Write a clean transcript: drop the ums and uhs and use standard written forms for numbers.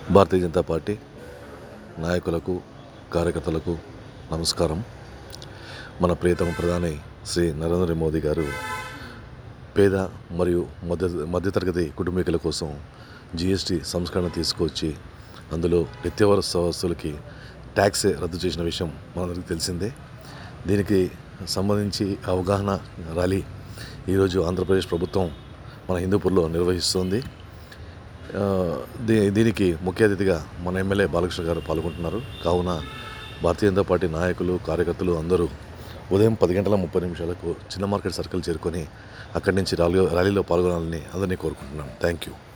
Bharatiya Janata party నాయకులకు కార్యకర్తలకు నమస్కారం. మన ప్రియతమ ప్రధాని శ్రీ నరేంద్ర మోదీ గారు పేద మరియు మధ్యతరగతి కుటుంబీకుల కోసం జిఎస్టీ సంస్కరణ తీసుకొచ్చి అందులో నిత్యావసర వస్తువులకి ట్యాక్స్ రద్దు చేసిన విషయం మనందరికీ తెలిసిందే. దీనికి సంబంధించి అవగాహన ర్యాలీ ఈరోజు ఆంధ్రప్రదేశ్ ప్రభుత్వం మన హిందూపూర్లో నిర్వహిస్తుంది. దీనికి ముఖ్య అతిథిగా మన ఎమ్మెల్యే బాలకృష్ణ గారు పాల్గొంటున్నారు. కావున భారతీయ జనతా పార్టీ నాయకులు కార్యకర్తలు అందరూ ఉదయం 10:30 చిన్న మార్కెట్ సర్కిల్ చేరుకొని అక్కడి నుంచి ర్యాలీలో పాల్గొనాలని అందరినీ కోరుకుంటున్నాను. Thank you.